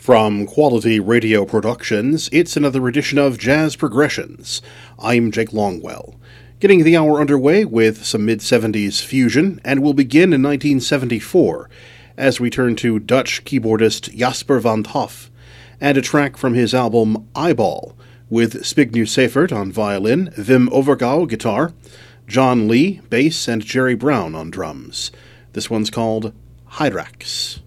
From Quality Radio Productions, it's another edition of Jazz Progressions. I'm Jake Longwell. Getting the hour underway with some mid-70s fusion, and we'll begin in 1974 as we turn to Dutch keyboardist Jasper van 't Hoff, and a track from his album Eyeball, with Spignu Seifert on violin, Wim Overgouw guitar, John Lee bass, and Jerry Brown on drums. This one's called Hyrax.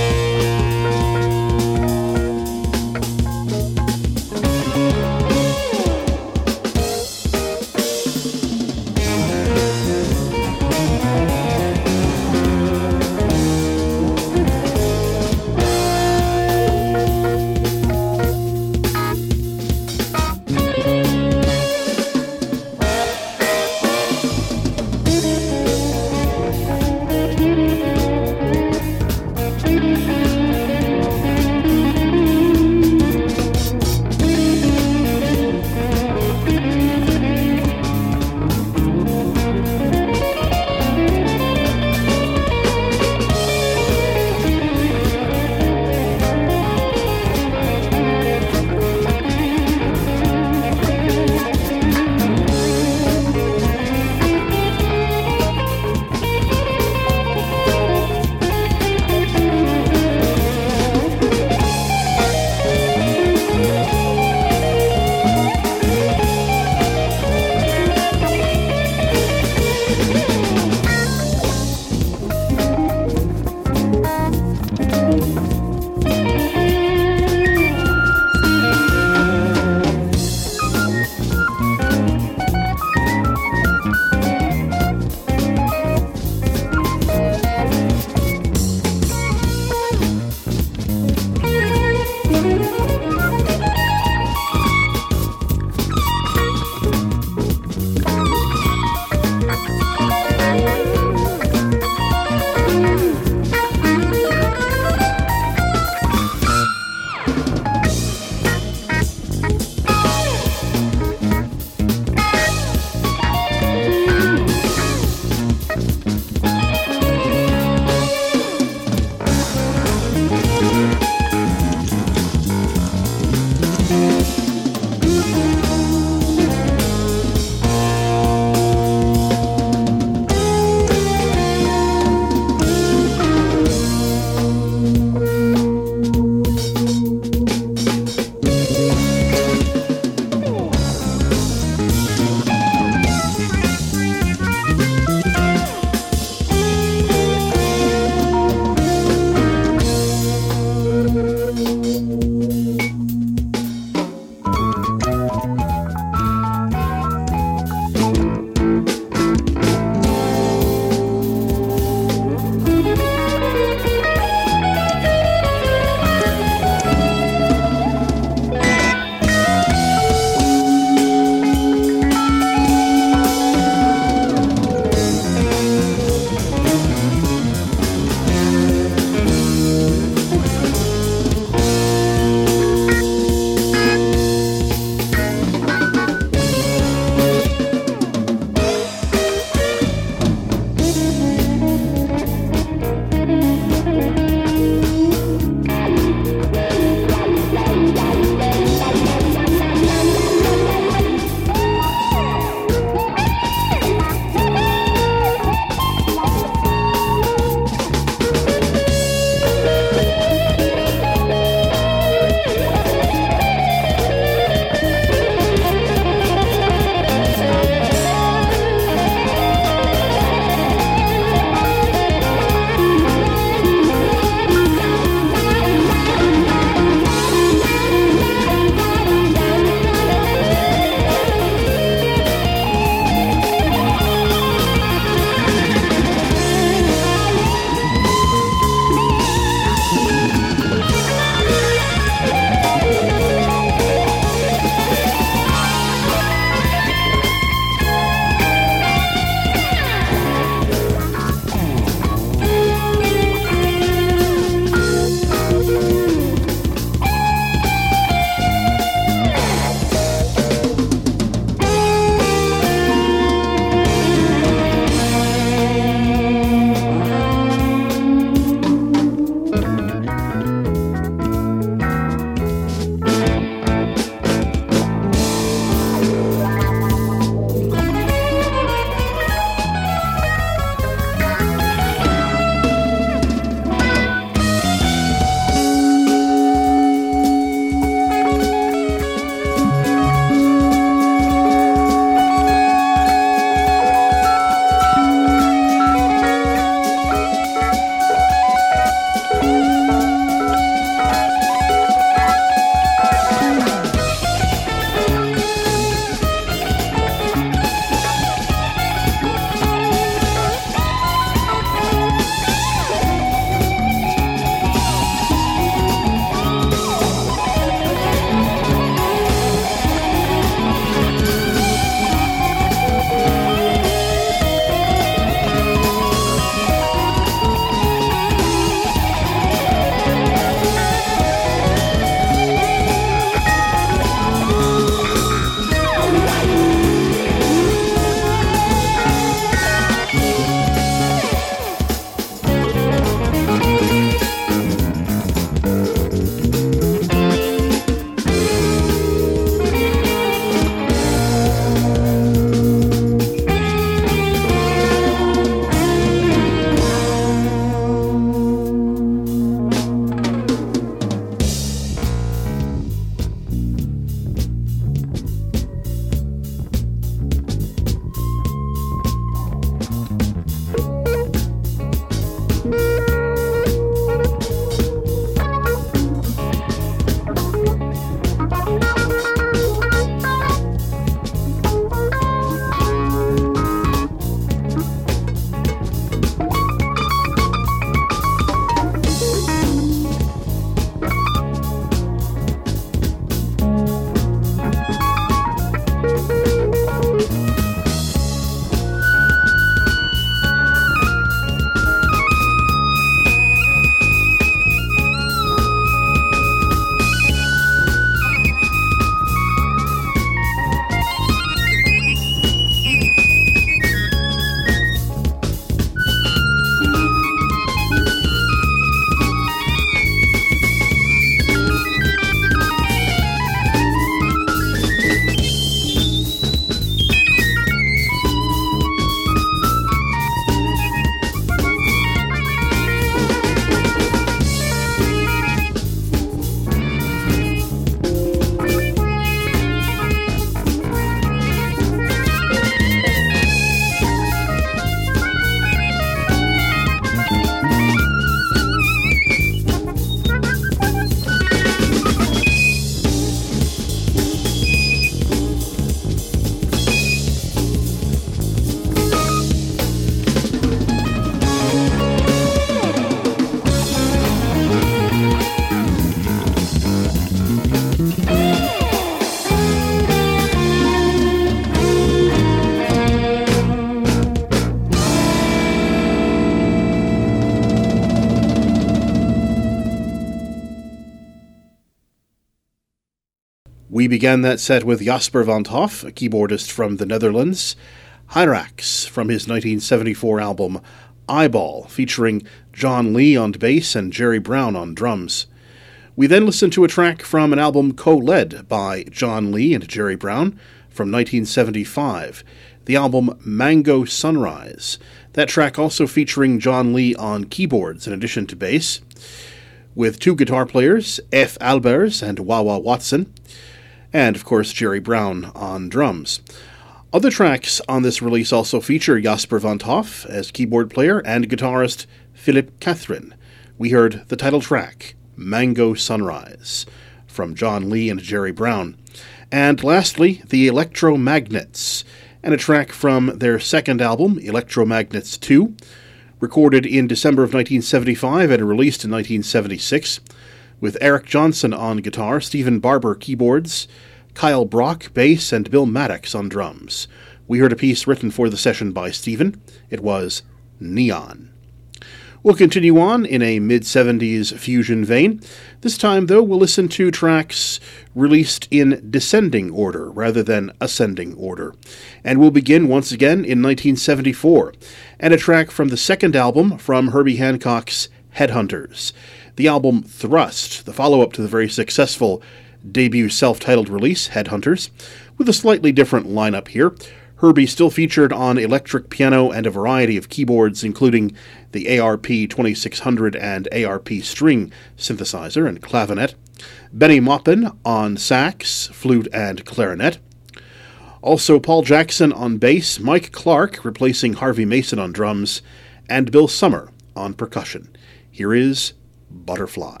We began that set with Jasper van 't Hoff, a keyboardist from the Netherlands, Hyrax from his 1974 album Eyeball, featuring John Lee on bass and Jerry Brown on drums. We then listened to a track from an album co-led by John Lee and Jerry Brown from 1975, the album Mango Sunrise. That track also featuring John Lee on keyboards in addition to bass, with two guitar players, F. Albers and Wawa Watson, and of course Jerry Brown on drums. Other tracks on this release also feature Jasper van 't Hoff as keyboard player and guitarist Philip Catherine. We heard the title track, Mango Sunrise, from John Lee and Jerry Brown. And lastly, the Electromagnets, and a track from their second album, Electromagnets 2, recorded in December of 1975 and released in 1976, with Eric Johnson on guitar, Stephen Barber keyboards, Kyle Brock bass, and Bill Maddox on drums. We heard a piece written for the session by Stephen. It was Neon. We'll continue on in a mid-70s fusion vein. This time, though, we'll listen to tracks released in descending order rather than ascending order. And we'll begin once again in 1974, and a track from the second album from Herbie Hancock's Headhunters. The album Thrust, the follow-up to the very successful debut self-titled release, Headhunters, with a slightly different lineup here. Herbie still featured on electric piano and a variety of keyboards, including the ARP 2600 and ARP string synthesizer and clavinet. Benny Maupin on sax, flute, and clarinet. Also Paul Jackson on bass, Mike Clark replacing Harvey Mason on drums, and Bill Summer on percussion. Here is Butterfly.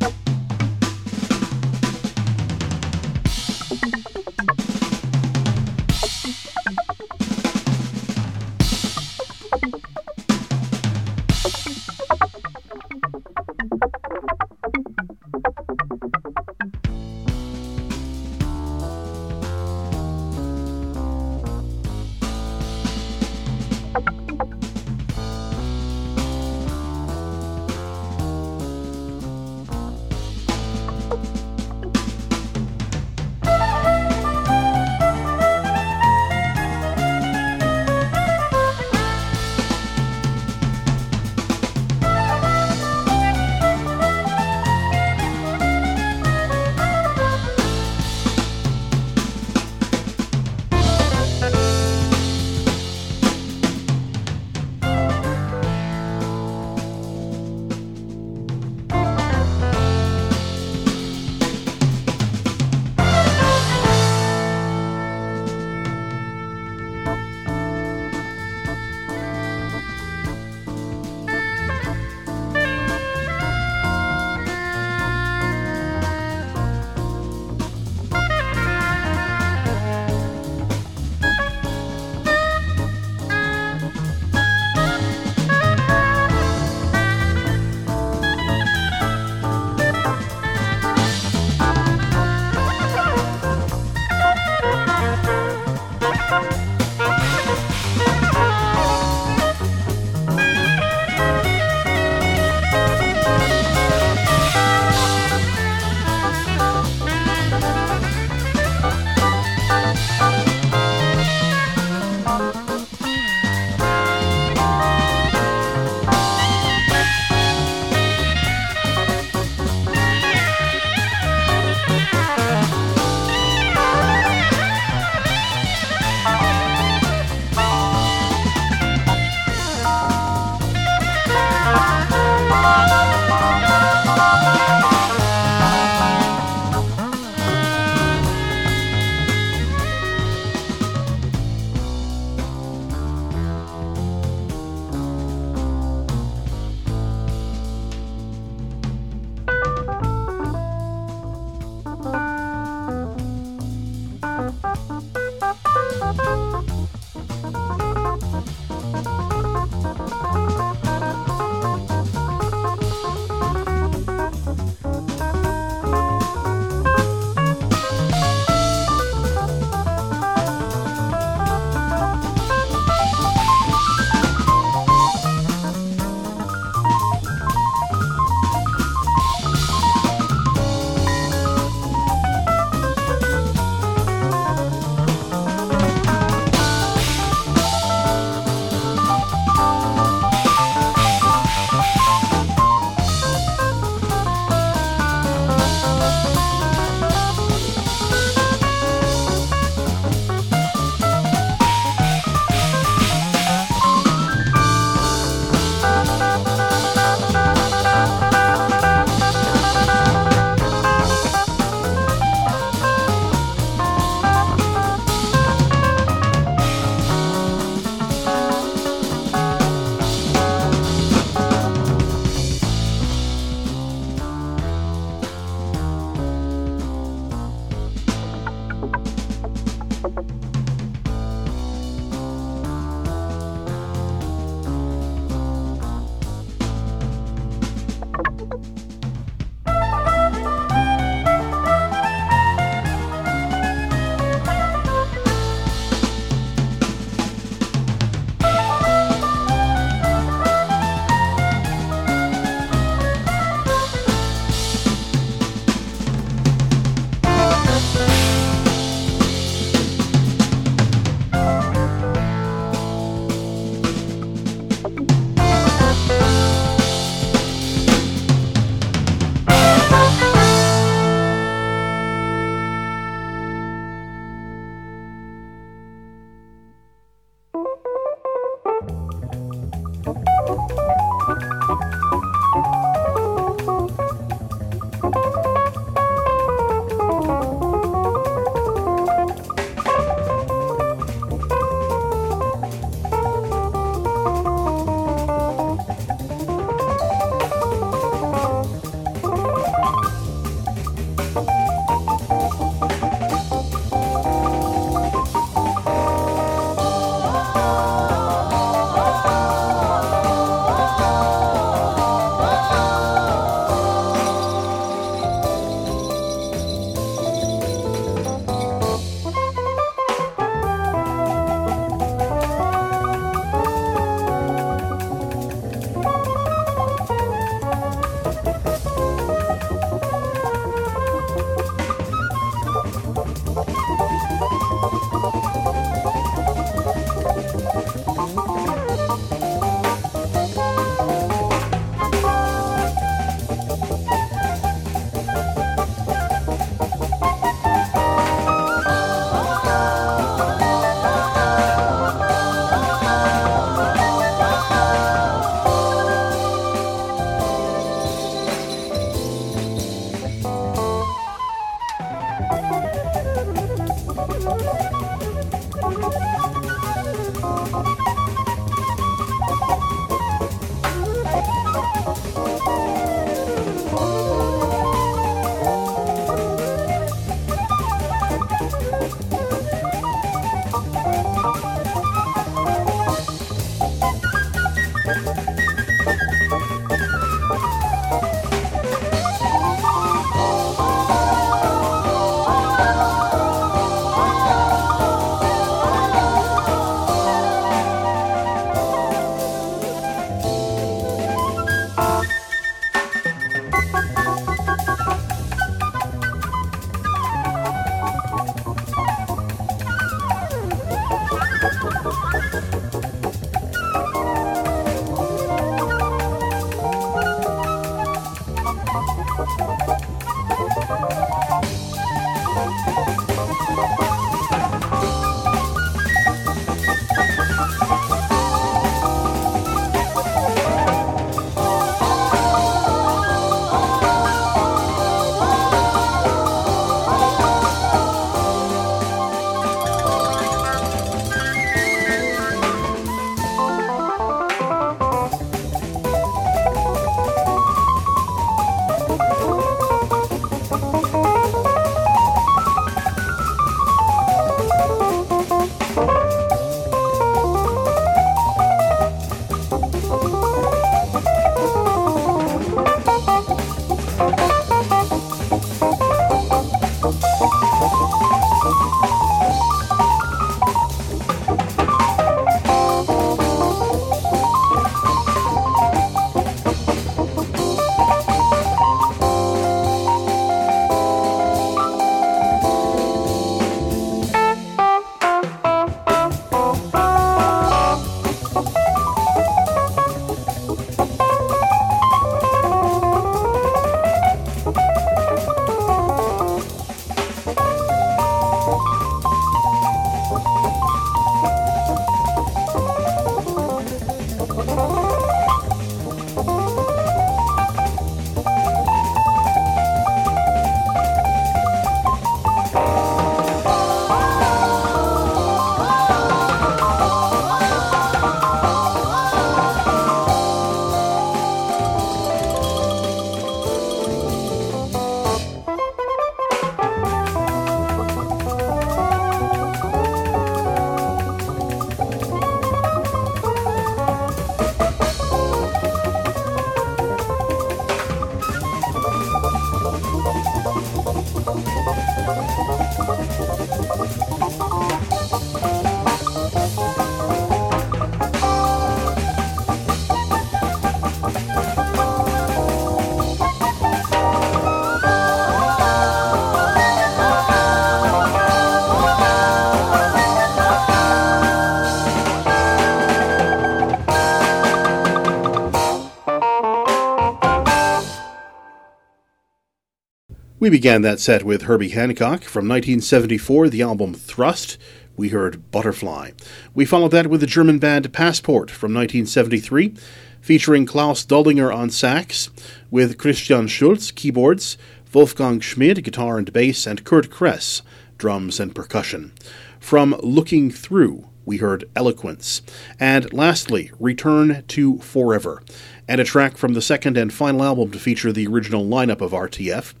We began that set with Herbie Hancock from 1974, the album Thrust. We heard Butterfly. We followed that with the German band Passport from 1973, featuring Klaus Doldinger on sax, with Christian Schulz, keyboards, Wolfgang Schmid, guitar and bass, and Kurt Kress, drums and percussion. From Looking Through, we heard Eloquence. And lastly, Return to Forever, and a track from the second and final album to feature the original lineup of RTF.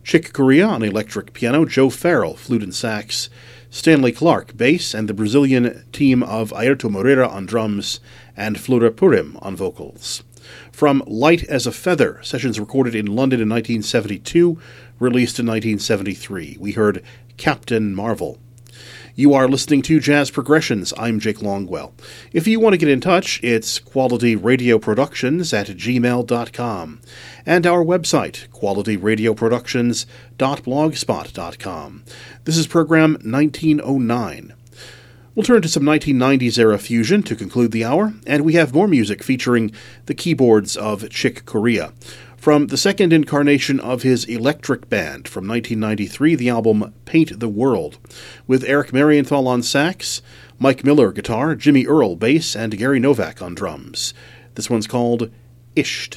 Chick Corea on electric piano, Joe Farrell, flute and sax, Stanley Clark, bass, and the Brazilian team of Ayrton Moreira on drums, and Flora Purim on vocals. From Light as a Feather, sessions recorded in London in 1972, released in 1973, we heard Captain Marvel. You are listening to Jazz Progressions. I'm Jake Longwell. If you want to get in touch, it's qualityradioproductions@gmail.com and our website, qualityradioproductions.blogspot.com. This is program 1909. We'll turn to some 1990s-era fusion to conclude the hour, and we have more music featuring the keyboards of Chick Corea. From the second incarnation of his electric band from 1993, the album Paint the World, with Eric Marienthal on sax, Mike Miller guitar, Jimmy Earl bass, and Gary Novak on drums. This one's called Isht.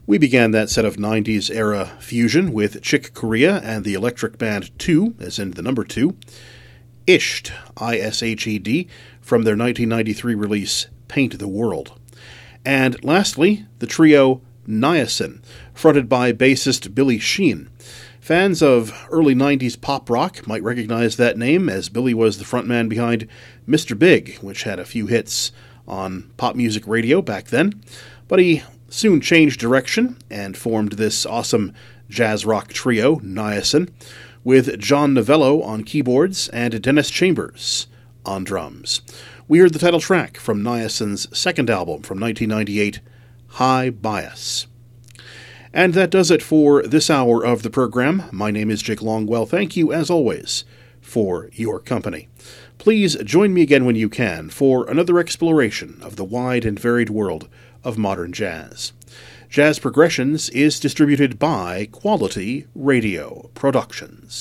We began that set of 90s era fusion with Chick Corea and the Electric Band 2, as in the number 2, Ished, I-S-H-E-D, from their 1993 release Paint the World. And lastly, the trio Niacin, fronted by bassist Billy Sheehan. Fans of early 90s pop rock might recognize that name, as Billy was the frontman behind Mr. Big, which had a few hits on pop music radio back then. But he soon changed direction and formed this awesome jazz rock trio, Niacin, with John Novello on keyboards and Dennis Chambers on drums. We heard the title track from Niacin's second album from 1998, High Bias. And that does it for this hour of the program. My name is Jake Longwell. Thank you, as always, for your company. Please join me again when you can for another exploration of the wide and varied world of modern jazz. Jazz Progressions is distributed by Quality Radio Productions.